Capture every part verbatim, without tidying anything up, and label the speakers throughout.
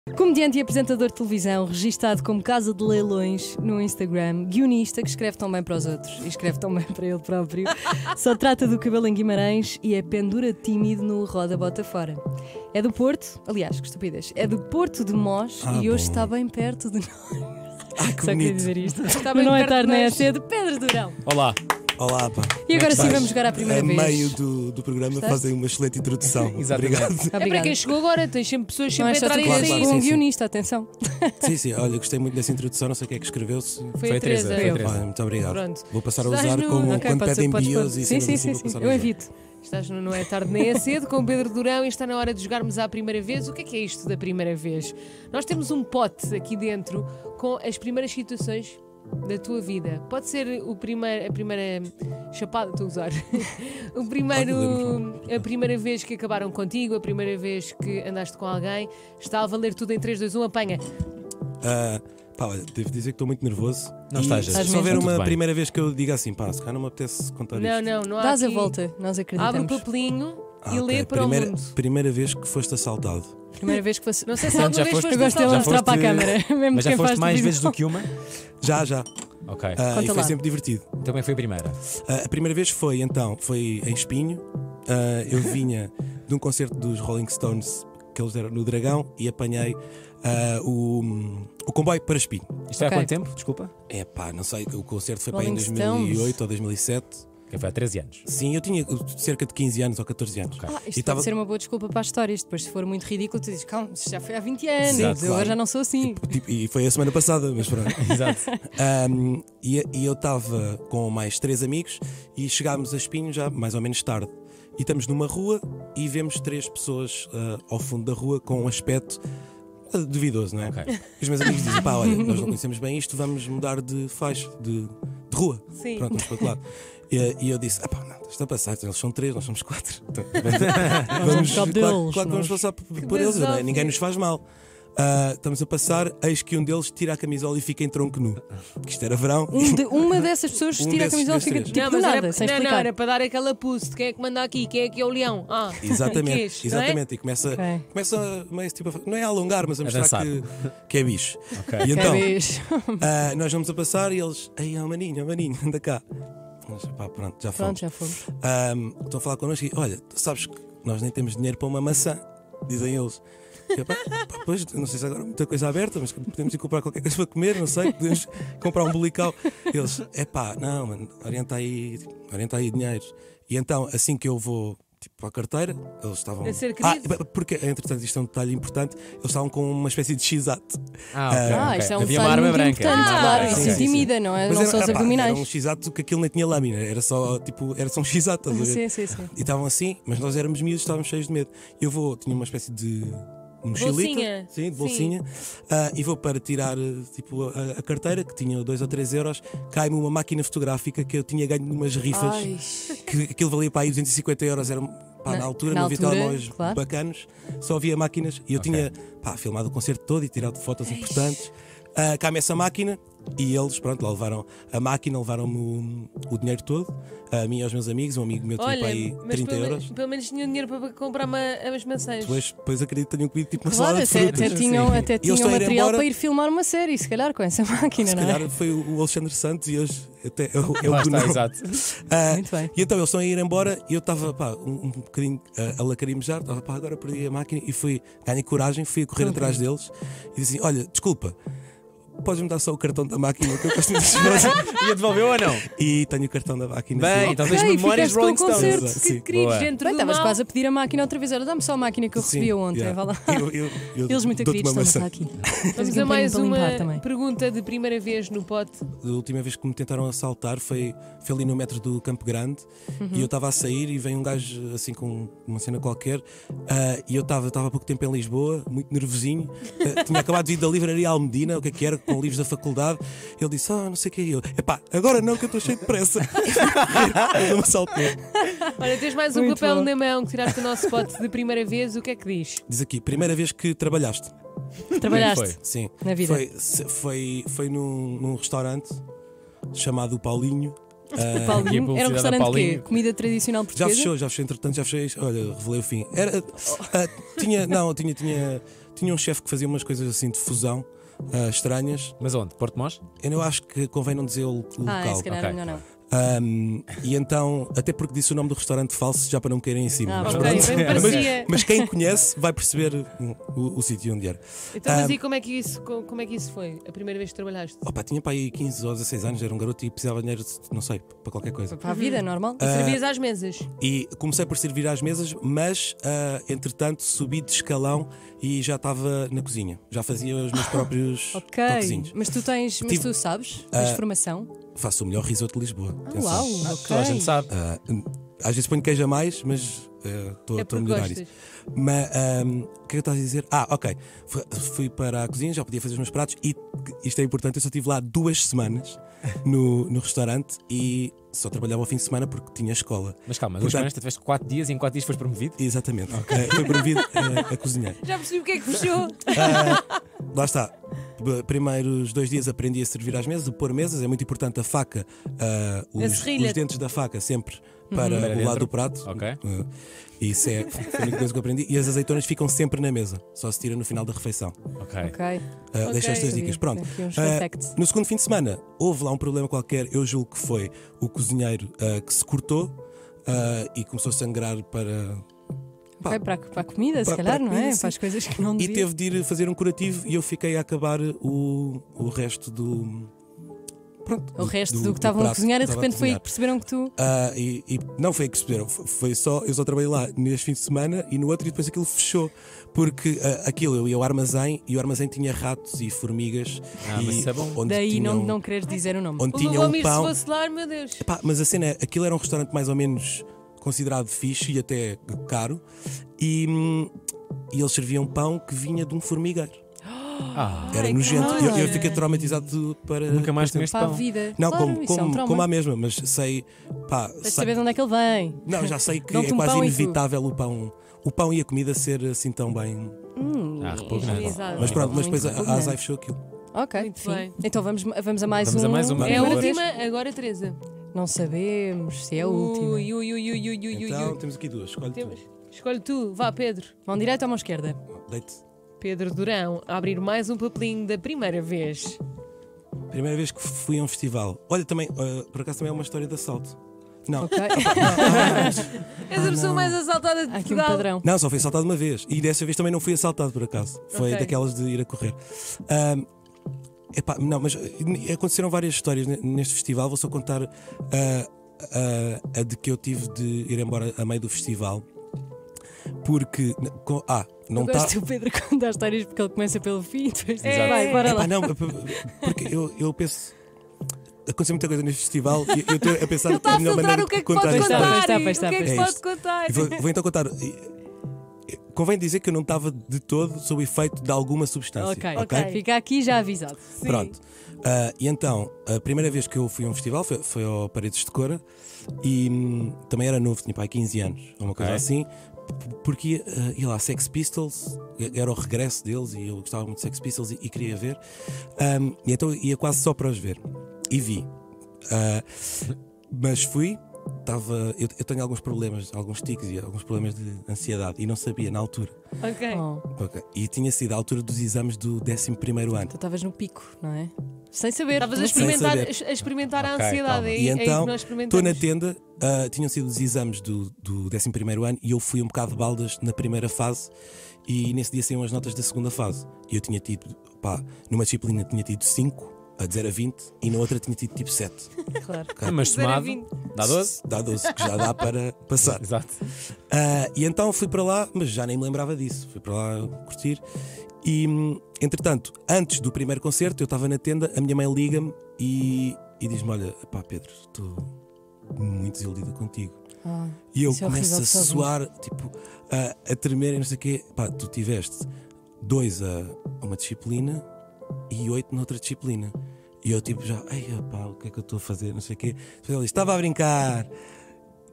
Speaker 1: Comediante e apresentador de televisão, registado como Casa de Leilões no Instagram, guionista que escreve tão bem para os outros e escreve tão bem para ele próprio, só trata do cabelo em Guimarães e é pendura tímido no Roda Bota Fora. É do Porto, aliás, que estupidez, é do Porto de Mós
Speaker 2: ah,
Speaker 1: e
Speaker 2: bom.
Speaker 1: hoje está bem perto de nós.
Speaker 2: Ah, que
Speaker 1: Só queria dizer isto.
Speaker 3: Está
Speaker 1: Mas
Speaker 3: bem
Speaker 1: não é
Speaker 3: perto
Speaker 1: tarde
Speaker 3: de
Speaker 1: nem é
Speaker 3: nós.
Speaker 1: cedo. Pedro Durão.
Speaker 4: Olá.
Speaker 2: Olá, pá.
Speaker 1: E agora sim
Speaker 2: Estás
Speaker 1: vamos jogar à primeira
Speaker 2: a
Speaker 1: vez.
Speaker 2: meio do, do programa
Speaker 1: Gostaste?
Speaker 2: fazem uma excelente introdução.
Speaker 4: Exatamente.
Speaker 2: Obrigado.
Speaker 3: É para
Speaker 1: Obrigada.
Speaker 3: quem chegou agora, tens sempre pessoas
Speaker 1: Não
Speaker 3: sempre
Speaker 1: é
Speaker 3: a
Speaker 1: só tu
Speaker 3: entrar
Speaker 1: que
Speaker 3: e a
Speaker 2: Claro,
Speaker 1: és
Speaker 3: sair.
Speaker 2: claro,
Speaker 1: um
Speaker 2: sim, sim.
Speaker 1: guionista, atenção.
Speaker 2: Sim, sim, olha, gostei muito dessa introdução, não sei quem é que escreveu. Se...
Speaker 3: Foi,
Speaker 4: Foi
Speaker 3: a
Speaker 4: a Teresa,
Speaker 3: Teresa.
Speaker 4: foi a
Speaker 1: Eu.
Speaker 4: Teresa.
Speaker 2: Ah, muito obrigado.
Speaker 3: Pronto.
Speaker 2: Vou passar a
Speaker 3: Estás
Speaker 2: usar
Speaker 3: no-
Speaker 2: como
Speaker 1: Ok,
Speaker 2: quando
Speaker 1: pode ser,
Speaker 2: pedem
Speaker 1: podes
Speaker 2: bios
Speaker 1: pôr.
Speaker 2: e
Speaker 1: Sim,
Speaker 2: cenas
Speaker 1: sim,
Speaker 2: assim,
Speaker 1: sim,
Speaker 2: vou
Speaker 1: sim.
Speaker 2: passar a
Speaker 1: Eu
Speaker 2: usar.
Speaker 1: evito.
Speaker 3: Estás no Não é Tarde Nem é Cedo com o Pedro Durão e está na hora de jogarmos à primeira vez. O que é que é isto da primeira vez? Nós temos um pote aqui dentro com as primeiras situações da tua vida. Pode ser o primeiro, a primeira chapada, estou a usar. O primeiro,
Speaker 2: Olha,
Speaker 3: a primeira vez que acabaram contigo, a primeira vez que andaste com alguém. Está a valer tudo em três, dois, um, apanha.
Speaker 2: Ah, pá, olha, devo dizer que estou muito nervoso.
Speaker 4: Não
Speaker 2: E
Speaker 4: estejas.
Speaker 2: Se
Speaker 1: Estás
Speaker 2: só houver
Speaker 1: mesmo?
Speaker 2: uma
Speaker 4: Tudo bem.
Speaker 2: primeira vez que eu diga assim, pá, se calhar não me apetece contar
Speaker 3: Não,
Speaker 2: isto.
Speaker 3: não, não há
Speaker 1: Dás a
Speaker 3: aqui-
Speaker 1: volta, nós
Speaker 3: Abre o
Speaker 1: acreditamos.
Speaker 3: papelinho
Speaker 2: Ah,
Speaker 3: e
Speaker 2: ok.
Speaker 3: lê para
Speaker 2: primeira,
Speaker 3: o mundo.
Speaker 2: primeira vez que foste assaltado.
Speaker 1: Primeira vez que fosse.
Speaker 3: Não sei se
Speaker 4: Portanto,
Speaker 3: alguma
Speaker 4: já
Speaker 3: vez
Speaker 4: foste-
Speaker 3: foste
Speaker 1: Eu gosto dele
Speaker 4: Já
Speaker 1: a mostrar
Speaker 4: foste-
Speaker 1: para a câmara. Mesmo
Speaker 4: Mas já
Speaker 1: quem
Speaker 4: foste
Speaker 1: faz
Speaker 4: mais
Speaker 1: televisão.
Speaker 4: vezes do que uma?
Speaker 2: Já, já.
Speaker 4: Ok.
Speaker 2: Ah,
Speaker 1: Conta
Speaker 2: e foi
Speaker 1: lá.
Speaker 2: sempre divertido.
Speaker 4: Então como é que foi a primeira?
Speaker 2: Ah, a primeira vez foi, então, foi em Espinho. Ah, eu vinha de um concerto dos Rolling Stones que eles deram no Dragão e apanhei ah, o, o comboio para Espinho.
Speaker 4: Isto é
Speaker 1: Ok.
Speaker 4: há quanto tempo? Desculpa.
Speaker 2: É pá, não sei, o concerto foi para aí em
Speaker 1: Rolling
Speaker 2: dois mil e oito
Speaker 1: Stones.
Speaker 2: ou dois mil e sete.
Speaker 4: Que foi há treze anos.
Speaker 2: Sim, eu tinha cerca de quinze anos ou catorze anos.
Speaker 4: Ok.
Speaker 1: Ah, isto
Speaker 2: E
Speaker 1: pode
Speaker 2: tava-
Speaker 1: ser uma boa desculpa para as histórias. Depois, se for muito ridículo, tu dizes, calma, isto já foi há vinte anos,
Speaker 2: Sim,
Speaker 1: eu
Speaker 2: claro.
Speaker 1: agora já não sou assim.
Speaker 2: Tipo, e foi a semana passada, mas pronto.
Speaker 4: Exato.
Speaker 2: Um, e, e eu estava com mais três amigos e chegámos a Espinho já mais ou menos tarde. E estamos numa rua e vemos três pessoas ah, ao fundo da rua com um aspecto ah, duvidoso, não é?
Speaker 4: Ok.
Speaker 2: Os meus amigos dizem, pá, olha, nós não conhecemos bem isto, vamos mudar de faixa, de, de rua.
Speaker 3: Sim.
Speaker 2: Pronto, vamos para outro lado. E, e eu disse, ah pá, não, está a passar, eles são três, nós somos quatro. Então, vamos,
Speaker 1: cabo
Speaker 2: claro,
Speaker 1: deles,
Speaker 2: claro que vamos
Speaker 1: nós.
Speaker 2: passar por, por eles, não é?
Speaker 3: desafio.
Speaker 2: Ninguém nos faz mal. Ah, estamos a passar, eis que um deles tira a camisola e fica em tronco nu. Porque isto era verão.
Speaker 1: Um de- uma dessas pessoas
Speaker 2: Um
Speaker 1: tira a
Speaker 2: desses-
Speaker 1: camisola e
Speaker 2: desses
Speaker 1: fica
Speaker 2: três.
Speaker 1: tipo
Speaker 3: Não,
Speaker 1: do
Speaker 3: mas
Speaker 1: nada,
Speaker 3: era,
Speaker 1: sem
Speaker 3: não, não,
Speaker 1: explicar.
Speaker 3: era para dar aquela pulse de quem é que manda aqui, quem é que é o leão. Ah,
Speaker 2: Exatamente,
Speaker 3: quis, não é?
Speaker 2: exatamente. E começa,
Speaker 1: Ok.
Speaker 2: começa meio, tipo, a- não é a alongar, mas a mostrar
Speaker 4: dançar.
Speaker 2: que, que é bicho.
Speaker 4: Ok.
Speaker 2: E então,
Speaker 1: É beijo.
Speaker 2: ah, nós vamos a passar e eles, ei, é o maninho, é o maninho, anda cá. Mas, pá, pronto, já
Speaker 1: Pronto,
Speaker 2: fomos.
Speaker 1: já fomos.
Speaker 2: Ahm, estão a falar connosco e olha, tu sabes que nós nem temos dinheiro para uma maçã, dizem eles. E eu, pá, pá, pois, não sei se agora há muita coisa aberta, mas podemos ir comprar qualquer coisa para comer, não sei, podemos comprar um bulical. Eles, é pá, não, mano, orienta aí, orienta aí dinheiro. E então, assim que eu vou tipo, à carteira, eles estavam.
Speaker 3: A ser
Speaker 2: ah,
Speaker 3: querido.
Speaker 2: porque, entretanto, isto é um detalhe importante, eles estavam com uma espécie de X-ato.
Speaker 4: Ah, ok.
Speaker 1: Ah,
Speaker 4: ok.
Speaker 1: isto é um
Speaker 4: Havia uma
Speaker 1: detalhe
Speaker 4: arma
Speaker 1: muito
Speaker 4: branca.
Speaker 1: importante,
Speaker 4: Havia uma arma
Speaker 1: claro,
Speaker 4: branca.
Speaker 1: isso
Speaker 2: sim, sim,
Speaker 1: intimida, não é?
Speaker 2: Mas
Speaker 1: Não
Speaker 2: era,
Speaker 1: são os
Speaker 2: epá,
Speaker 1: abdominais.
Speaker 2: era um X-ato que aquilo nem tinha lâmina, era só tipo, era só um X-ato, estás a ver?
Speaker 1: Sim, sim, sim.
Speaker 2: E estavam assim, mas nós éramos miúdos, estávamos cheios de medo. Eu vou, tinha uma espécie de mochilita,
Speaker 3: Bolsinha.
Speaker 2: sim, de
Speaker 3: Sim.
Speaker 2: bolsinha, ah, e vou para tirar eh, tipo, a, a carteira, que tinha dois ou três euros, cai-me uma máquina fotográfica que eu tinha ganho numas rifas,
Speaker 1: Ai,
Speaker 2: que aquilo valia para aí duzentos e cinquenta euros, era, pá,
Speaker 1: Na-
Speaker 2: na, altura
Speaker 1: na
Speaker 2: não havia
Speaker 1: altura,
Speaker 2: telemóveis
Speaker 1: claro.
Speaker 2: bacanos, só havia máquinas, e eu
Speaker 4: Ok.
Speaker 2: tinha pá, filmado o concerto todo e tirado fotos importantes. Ah, cai-me essa máquina e eles, pronto, lá levaram a máquina, levaram-me o, o dinheiro todo, a mim e aos meus amigos. Um amigo meu tinha para
Speaker 3: Olha,
Speaker 2: aí
Speaker 3: mas
Speaker 2: trinta
Speaker 3: pelo,
Speaker 2: euros.
Speaker 3: pelo menos tinha dinheiro para comprar uma, as maçãs.
Speaker 2: Depois, depois acredito que tenham comido tipo uma
Speaker 1: claro,
Speaker 2: salada de
Speaker 1: até,
Speaker 2: frutas.
Speaker 1: até tinham, até
Speaker 2: E eles
Speaker 1: tinham
Speaker 2: estão a ir
Speaker 1: material
Speaker 2: embora.
Speaker 1: para ir filmar uma série, se calhar, com essa máquina,
Speaker 2: Se
Speaker 1: não é?
Speaker 2: calhar foi o o Alexandre Santos e hoje até é o, é o
Speaker 4: Lá está,
Speaker 2: Gunão.
Speaker 4: exato.
Speaker 2: Ah,
Speaker 1: Muito bem.
Speaker 2: E então eles estão a ir embora e eu estava pá, um, um bocadinho ah, a lacrimejar, estava pá, agora perdi a máquina e fui, ganhei coragem, fui a correr
Speaker 1: Uhum.
Speaker 2: atrás deles e disse assim: olha, desculpa, podes-me dar só o cartão da máquina que eu gosto muito de
Speaker 4: E a devolveu ou não?
Speaker 2: E tenho o cartão da máquina.
Speaker 4: Bem,
Speaker 2: sim.
Speaker 4: então tens
Speaker 1: Ok,
Speaker 4: memórias
Speaker 1: ficaste com o
Speaker 4: Rolling Stones.
Speaker 1: concerto.
Speaker 2: Exato,
Speaker 3: Que
Speaker 2: sim.
Speaker 3: queridos,
Speaker 4: Boa.
Speaker 3: dentro
Speaker 1: Bem,
Speaker 3: do
Speaker 1: estavas
Speaker 3: mal.
Speaker 1: quase a pedir a máquina outra vez. Olha, dá-me só a máquina que eu
Speaker 2: Sim,
Speaker 1: recebi ontem.
Speaker 2: yeah.
Speaker 1: Vai lá.
Speaker 2: Eu- eu- eu
Speaker 1: Eles muito
Speaker 2: dou-te
Speaker 1: queridos
Speaker 2: uma
Speaker 1: estão
Speaker 2: maçã.
Speaker 1: aqui.
Speaker 3: Vamos
Speaker 1: Tens aqui
Speaker 3: a
Speaker 1: um
Speaker 3: mais
Speaker 1: bocadinho
Speaker 3: uma
Speaker 1: para limpar também.
Speaker 3: pergunta de primeira vez no pote.
Speaker 2: A última vez que me tentaram assaltar foi, foi ali no metro do Campo Grande
Speaker 1: Uhum.
Speaker 2: e eu estava a sair e vem um gajo assim com uma cena qualquer ah, e eu estava estava há pouco tempo em Lisboa, muito nervosinho, ah, tinha acabado de ir da livraria Almedina, o que é que era, com livros da faculdade. Ele disse, ah, não sei o que é. Eu, epá, agora não que eu estou cheio de pressa. Ele me assaltou.
Speaker 3: Olha, tens mais um
Speaker 1: Muito
Speaker 3: papel
Speaker 1: bom.
Speaker 3: na mão que tiraste do nosso pote de primeira vez. O que é que diz?
Speaker 2: Diz aqui, primeira vez que trabalhaste.
Speaker 1: Trabalhaste
Speaker 4: Foi.
Speaker 2: Sim.
Speaker 1: na vida.
Speaker 2: Foi, se- foi, foi num, num restaurante chamado o Paulinho.
Speaker 1: O
Speaker 2: Ah,
Speaker 4: Aqui a
Speaker 1: Paulinho. Era um
Speaker 4: publicidade
Speaker 1: restaurante
Speaker 4: da
Speaker 1: de quê?
Speaker 4: Paulinho.
Speaker 1: Comida tradicional
Speaker 2: Já
Speaker 1: portuguesa?
Speaker 2: fechou, já fechou, entretanto já fechei. Olha, revelei o fim. Era, ah, tinha, não, tinha, tinha, tinha um chefe que fazia umas coisas assim de fusão ah, estranhas.
Speaker 4: Mas onde? Porto Mós?
Speaker 2: Eu acho que convém não dizer o, o
Speaker 1: Ah,
Speaker 2: local.
Speaker 1: se calhar
Speaker 4: Ok.
Speaker 1: é melhor não.
Speaker 2: Um, e então, até porque disse o nome do restaurante falso, já para não me caírem em cima.
Speaker 1: Ah,
Speaker 2: Mas
Speaker 3: Ok,
Speaker 2: pronto.
Speaker 3: bem me
Speaker 2: mas,
Speaker 3: parecia.
Speaker 2: mas quem conhece vai perceber o, o, o sítio onde era.
Speaker 3: Então, mas
Speaker 2: Ah,
Speaker 3: e como é, que isso, co- como é que isso foi? A primeira vez que trabalhaste?
Speaker 2: Opa, tinha para aí quinze ou dezasseis anos, era um garoto e precisava de dinheiro, não sei, para qualquer coisa.
Speaker 1: Para a vida, normal.
Speaker 3: E servias às mesas?
Speaker 2: E comecei por servir às mesas, mas ah, entretanto subi de escalão e já estava na cozinha. Já fazia os meus próprios
Speaker 1: Ok.
Speaker 2: toquezinhos.
Speaker 1: Mas tu tens. Mas
Speaker 2: Tive-
Speaker 1: tu sabes? Tens
Speaker 2: Ah,
Speaker 1: formação?
Speaker 2: Faço o melhor risoto de Lisboa.
Speaker 1: Ah,
Speaker 2: atenção.
Speaker 1: uau,
Speaker 4: Ah,
Speaker 1: ok.
Speaker 4: Toda a gente sabe.
Speaker 2: Ah, às vezes ponho queijo a mais, mas estou
Speaker 3: É
Speaker 2: a
Speaker 3: por
Speaker 2: melhorar
Speaker 3: gostas.
Speaker 2: isso. Mas ahm, o que é que eu estava a dizer? Ah, ok. Fui, fui para a cozinha, já podia fazer os meus pratos e isto é importante. Eu só estive lá duas semanas no, no restaurante e só trabalhava ao fim de semana porque tinha escola.
Speaker 4: Mas calma, duas
Speaker 2: Portanto-
Speaker 4: semanas, tu tiveste quatro dias e em quatro dias foste promovido?
Speaker 2: Exatamente. Eh, Foi promovido a, a cozinhar.
Speaker 3: Já percebi o que é que fechou.
Speaker 2: Ah, lá está. B- Primeiros dois dias aprendi a servir às mesas, a pôr mesas. É muito importante a faca, ah,
Speaker 3: A
Speaker 2: os,
Speaker 3: serrilha.
Speaker 2: os dentes da faca sempre para
Speaker 4: Para
Speaker 2: o
Speaker 4: dentro.
Speaker 2: lado do prato.
Speaker 4: Ok.
Speaker 2: Ah, isso é foi a única coisa que eu aprendi. E as azeitonas ficam sempre na mesa, só se tira no final da refeição.
Speaker 4: Ok.
Speaker 1: Ok.
Speaker 2: Ah,
Speaker 3: Ok.
Speaker 2: Deixo estas dicas. Pronto.
Speaker 1: Aqui uns
Speaker 2: Ah,
Speaker 1: fun facts.
Speaker 2: no segundo fim de semana houve lá um problema qualquer. Eu julgo que foi o cozinheiro ah, que se cortou ah, e começou a sangrar para.
Speaker 1: Ok, para, a- para a comida, se
Speaker 2: Para-
Speaker 1: calhar,
Speaker 2: para a
Speaker 1: não é?
Speaker 2: comida, sim.
Speaker 1: Para as coisas que não
Speaker 2: E
Speaker 1: devia.
Speaker 2: teve de ir fazer um curativo e eu fiquei a acabar o, o resto do. Pronto.
Speaker 1: O resto do, que estavam a
Speaker 2: prato
Speaker 1: cozinhar e
Speaker 2: que
Speaker 1: de
Speaker 2: estava a
Speaker 1: repente foi aí
Speaker 2: cozinhar.
Speaker 1: que perceberam que tu.
Speaker 2: Ah, e, e não foi aí que perceberam, foi foi só, eu só trabalhei lá neste fim de semana e no outro e depois aquilo fechou. Porque ah, aquilo eu ia ao armazém e o armazém tinha ratos e formigas.
Speaker 4: Ah,
Speaker 2: e
Speaker 4: mas isso é bom.
Speaker 2: Onde
Speaker 1: Daí
Speaker 2: tinham,
Speaker 1: não, não quereres dizer o nome.
Speaker 2: onde
Speaker 3: O
Speaker 2: tinha um
Speaker 3: Lubomir, se
Speaker 2: pão.
Speaker 3: fosse lá, meu Deus.
Speaker 2: Epá, mas a cena é, aquilo era um restaurante mais ou menos considerado fixe e até caro. E, hum, e eles serviam pão que vinha de um formigueiro.
Speaker 4: Ah,
Speaker 2: Era
Speaker 1: Ai,
Speaker 2: nojento.
Speaker 1: cara.
Speaker 2: Eu, eu fiquei traumatizado para.
Speaker 4: nunca mais
Speaker 2: para
Speaker 4: comeste
Speaker 1: Para a
Speaker 4: pão.
Speaker 1: vida.
Speaker 2: Não,
Speaker 1: claro,
Speaker 2: como,
Speaker 1: isso é um
Speaker 2: como,
Speaker 1: trauma.
Speaker 2: como a mesma, mas sei. Pá,
Speaker 1: Tens de
Speaker 2: sei-
Speaker 1: saber de onde é que ele vem.
Speaker 2: não, já sei que
Speaker 1: Dão-te
Speaker 2: é
Speaker 1: um
Speaker 2: quase
Speaker 1: pão e
Speaker 2: inevitável o pão, o pão e a comida ser assim tão bem.
Speaker 1: Hum,
Speaker 4: Ah, repugnante.
Speaker 3: Higienizado.
Speaker 2: Mas pronto, mas
Speaker 1: Muito
Speaker 2: depois a, a
Speaker 1: repugnante.
Speaker 2: Azai fechou aquilo.
Speaker 1: Ok,
Speaker 3: Muito
Speaker 1: sim.
Speaker 3: bem.
Speaker 1: Então vamos, vamos a mais
Speaker 4: Vamos
Speaker 1: um.
Speaker 4: a mais uma.
Speaker 3: É a
Speaker 2: Vamos
Speaker 3: última, agora Teresa.
Speaker 1: Não sabemos se é a última.
Speaker 3: Ui, ui, ui, ui, ui, ui,
Speaker 2: Então
Speaker 3: ui.
Speaker 2: temos aqui duas. Escolhe
Speaker 3: Temos.
Speaker 2: tu.
Speaker 3: Escolhe tu, vá Pedro.
Speaker 1: Mão direita ou mão esquerda?
Speaker 2: Deite.
Speaker 3: Pedro Durão, a abrir mais um papelinho da primeira vez.
Speaker 2: Primeira vez que fui a um festival. Olha, também, ah, por acaso também é uma história de assalto. Não.
Speaker 1: Ok.
Speaker 3: És a pessoa mais assaltada de
Speaker 1: Há aqui um
Speaker 3: Portugal.
Speaker 1: padrão.
Speaker 2: Não, só fui assaltado uma vez. E dessa vez também não fui assaltado, por acaso. Foi
Speaker 3: Ok.
Speaker 2: daquelas de ir a correr. Ahm, epá, não, mas eh, aconteceram várias histórias ne- neste festival. Vou só contar ah, ah, a de que eu tive de ir embora a meio do festival. Porque. com- ah, não
Speaker 1: Eu
Speaker 2: está.
Speaker 1: gosto do Pedro contar histórias porque ele começa pelo fim e depois diz,
Speaker 3: É.
Speaker 1: vai, bora lá.
Speaker 2: Epá, não, porque eu, eu penso. Aconteceu muita coisa neste festival e eu estou a pensar
Speaker 3: Ele está
Speaker 2: a
Speaker 3: a
Speaker 2: melhor
Speaker 3: filtrar
Speaker 2: maneira
Speaker 3: o que é
Speaker 2: de
Speaker 3: que pode
Speaker 2: contar
Speaker 1: Pois
Speaker 2: isto.
Speaker 1: está,
Speaker 3: contar.
Speaker 1: pois está,
Speaker 3: e
Speaker 1: pois está,
Speaker 3: O que é que
Speaker 1: pois
Speaker 3: pode
Speaker 2: está.
Speaker 3: contar?
Speaker 2: Vou, vou então contar. E- e- Convém dizer que eu não estava de todo sob o efeito de alguma substância.
Speaker 1: Ok,
Speaker 3: Ok.
Speaker 1: fica aqui já avisado.
Speaker 3: Sim.
Speaker 2: Pronto. Ah, e então, a primeira vez que eu fui a um festival foi, foi ao Paredes de Cora e hum, também era novo, tinha pai quinze anos, ou uma coisa
Speaker 4: Ok.
Speaker 2: assim, p- porque ia, ah, ia lá Sex Pistols, era o regresso deles e eu gostava muito de Sex Pistols e, e queria ver. Ahm, e então ia quase só para os ver. E vi. Ah, mas fui. Estava, eu, eu tenho alguns problemas, alguns tiques e alguns problemas de ansiedade e não sabia na altura.
Speaker 3: Ok.
Speaker 1: Oh,
Speaker 2: Ok. E tinha sido a altura dos exames do décimo primeiro ano.
Speaker 1: tu estavas no pico, não é? Sem saber.
Speaker 3: Estavas a
Speaker 1: Não sei.
Speaker 3: experimentar,
Speaker 2: saber.
Speaker 3: a experimentar a
Speaker 4: Ok,
Speaker 3: ansiedade.
Speaker 4: calma.
Speaker 3: É,
Speaker 2: E
Speaker 3: é aí
Speaker 2: então,
Speaker 3: que nós
Speaker 2: estou
Speaker 3: experimentamos.
Speaker 2: na tenda, ah, tinham sido os exames do, do décimo primeiro ano e eu fui um bocado de baldas na primeira fase e nesse dia saíam as notas da segunda fase. E eu tinha tido, pá, numa disciplina tinha tido cinco, a de zero a vinte, e na outra tinha tido tipo sete.
Speaker 1: Claro.
Speaker 4: Ah, mas
Speaker 3: Zero a
Speaker 4: somado,
Speaker 3: vinte.
Speaker 4: dá doze?
Speaker 2: Dá doze, que já dá para passar.
Speaker 4: Exato.
Speaker 2: Ah, e então fui para lá, mas já nem me lembrava disso. Fui para lá curtir. E hum, entretanto, antes do primeiro concerto, eu estava na tenda, a minha mãe liga-me e, e diz-me: Olha, pá, Pedro, estou muito desiludida contigo.
Speaker 1: Ah,
Speaker 2: E eu
Speaker 1: isso é
Speaker 2: começo
Speaker 1: horrível
Speaker 2: a
Speaker 1: de saber.
Speaker 2: suar, tipo, a, a tremer e não sei o quê. Pá, tu tiveste dois a uma disciplina e oito noutra disciplina. E eu, tipo, já, ei, pá, o que é que eu estou a fazer? Não sei o quê. Depois ela diz: Estava a brincar.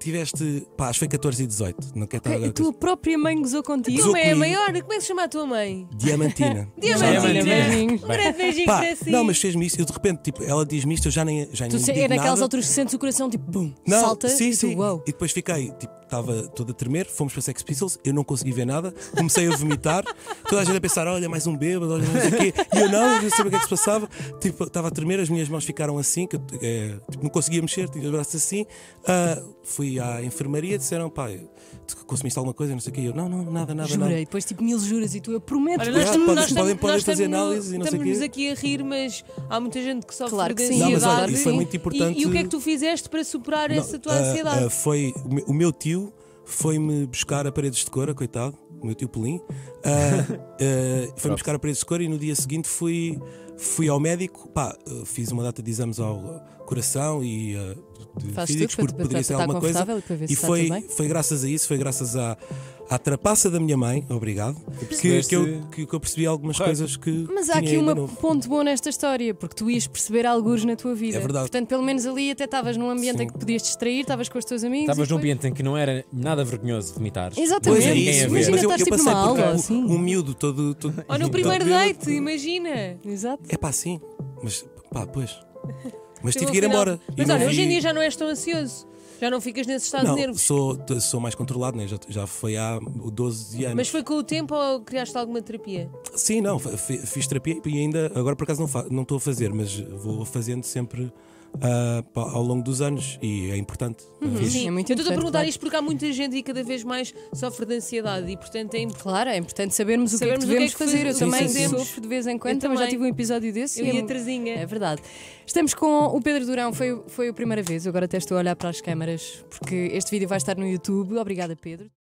Speaker 2: tiveste. Pá, acho que foi catorze e dezoito. Não quero estar
Speaker 1: A
Speaker 2: agora.
Speaker 1: tua própria mãe gozou contigo.
Speaker 3: Tua mãe é
Speaker 2: comigo.
Speaker 3: maior? Como é que se chama a tua mãe?
Speaker 2: Diamantina.
Speaker 3: Diamantina.
Speaker 1: Beijinhos.
Speaker 3: Um grande beijinho
Speaker 2: Pá,
Speaker 3: para si.
Speaker 2: não, mas fez-me isso. Eu de repente, tipo, ela diz-me isto, eu já nem, já
Speaker 1: Tu
Speaker 2: nem
Speaker 1: se-
Speaker 2: digo
Speaker 1: é naquelas
Speaker 2: nada.
Speaker 1: alturas que sentes o coração tipo, bum,
Speaker 2: Não,
Speaker 1: salta
Speaker 2: sim,
Speaker 1: e tu,
Speaker 2: sim.
Speaker 1: uau.
Speaker 2: E depois fiquei, tipo, estava toda a tremer, fomos para Sex Pistols, eu não consegui ver nada, comecei a vomitar, toda a gente a pensar, olha, mais um bêbado, olha, não sei o quê. E eu não, eu não sabia o que é que se passava. Tipo, estava a tremer, as minhas mãos ficaram assim, que eu, é, tipo, não conseguia mexer, tinha os braços assim. Ah, fui à enfermaria, disseram, pá, tu consumiste alguma coisa, não sei o quê. E eu, não, não, nada, nada,
Speaker 1: Jurei,
Speaker 2: nada.
Speaker 1: depois tipo mil juras e tu, eu prometo.
Speaker 3: Olha,
Speaker 1: que
Speaker 3: nós
Speaker 2: Ah,
Speaker 3: estamos,
Speaker 2: podem-
Speaker 3: nós estamos,
Speaker 2: podem- podem
Speaker 3: nós
Speaker 2: fazer
Speaker 3: estamos no-
Speaker 2: análise e não sei o
Speaker 3: estamos-nos
Speaker 2: quê.
Speaker 3: aqui a rir, mas há muita gente que sofre
Speaker 1: Claro que
Speaker 3: de
Speaker 1: sim.
Speaker 2: Não, mas
Speaker 3: ansiedade.
Speaker 2: olha, isso foi muito importante.
Speaker 3: E, e o que é que tu fizeste para superar
Speaker 2: Não,
Speaker 3: essa tua
Speaker 2: ah,
Speaker 3: ansiedade?
Speaker 2: ah, foi o meu- o meu tio foi-me buscar a paredes de cora, coitado, o meu tio Pelim. Ah, ah, foi-me buscar a paredes de cora e no dia seguinte fui, fui ao médico. Pá, ah, fiz uma data de exames ao coração e ah, de
Speaker 1: Fazes
Speaker 2: físicos,
Speaker 1: tudo
Speaker 2: porque
Speaker 1: para, para,
Speaker 2: poderia
Speaker 1: para
Speaker 2: ser
Speaker 1: estar
Speaker 2: alguma coisa.
Speaker 1: confortável e para ver se
Speaker 2: E
Speaker 1: está
Speaker 2: foi,
Speaker 1: tudo bem.
Speaker 2: foi graças a isso, foi graças à, à trapaça da minha mãe, obrigado, que,
Speaker 4: percebeste-
Speaker 2: que, eu, que, que eu percebi algumas
Speaker 4: Correto.
Speaker 2: coisas que.
Speaker 1: Mas há
Speaker 2: tinha
Speaker 1: aqui
Speaker 2: ainda
Speaker 1: um
Speaker 2: novo.
Speaker 1: ponto bom nesta história, porque tu ias perceber algures na tua vida.
Speaker 2: É verdade.
Speaker 1: Portanto, pelo menos ali até estavas num ambiente
Speaker 2: Sim.
Speaker 1: em que podias distrair, estavas com os teus amigos.
Speaker 4: Estavas
Speaker 1: e
Speaker 4: num
Speaker 1: depois-
Speaker 4: ambiente em que não era nada vergonhoso vomitares.
Speaker 1: Exatamente.
Speaker 2: Pois é
Speaker 4: Ninguém a
Speaker 2: isso,
Speaker 4: ver.
Speaker 1: Imagina
Speaker 2: mas eu,
Speaker 1: estás
Speaker 2: eu
Speaker 1: tipo
Speaker 2: passei
Speaker 1: numa
Speaker 2: por
Speaker 1: aula,
Speaker 2: um,
Speaker 1: assim.
Speaker 2: um miúdo todo. todo
Speaker 3: Ou no
Speaker 2: todo
Speaker 3: primeiro
Speaker 2: bêbado.
Speaker 3: date, imagina.
Speaker 1: Exato.
Speaker 2: É pá, sim, mas pá, pois. Mas
Speaker 3: Teve
Speaker 2: tive
Speaker 3: um
Speaker 2: que ir
Speaker 3: final-
Speaker 2: embora. E
Speaker 3: Mas
Speaker 2: não
Speaker 3: olha,
Speaker 2: vi-
Speaker 3: hoje em dia já não és tão ansioso. Já não ficas nesse estado de
Speaker 2: Não,
Speaker 3: nervos.
Speaker 2: sou, sou mais controlado, né? já, já foi há doze anos.
Speaker 3: Mas foi com o tempo ou criaste alguma terapia?
Speaker 2: Sim, não, fi- fiz terapia e ainda, agora por acaso não, fa- não estou a fazer, mas vou fazendo sempre ah, pá, ao longo dos anos e é importante.
Speaker 1: Sim,
Speaker 3: Sim,
Speaker 1: é muito
Speaker 3: eu estou a
Speaker 1: importante,
Speaker 3: perguntar
Speaker 1: claro.
Speaker 3: isto porque há muita gente e cada vez mais sofre de ansiedade e portanto é importante.
Speaker 1: Claro, é importante sabermos o que é que
Speaker 3: Sabermos o que é
Speaker 1: devemos
Speaker 3: que
Speaker 1: fazer. Eu
Speaker 3: faz-
Speaker 1: também
Speaker 2: sim, sim.
Speaker 1: sofro de vez em quando,
Speaker 3: Eu
Speaker 1: também já
Speaker 3: também.
Speaker 1: tive um episódio desse.
Speaker 3: Eu
Speaker 1: e
Speaker 3: e
Speaker 1: é
Speaker 3: a Terezinha.
Speaker 1: É verdade. Estamos com o Pedro Durão, foi, foi a primeira vez, eu agora até estou a olhar para as câmaras, porque este vídeo vai estar no YouTube. Obrigada, Pedro.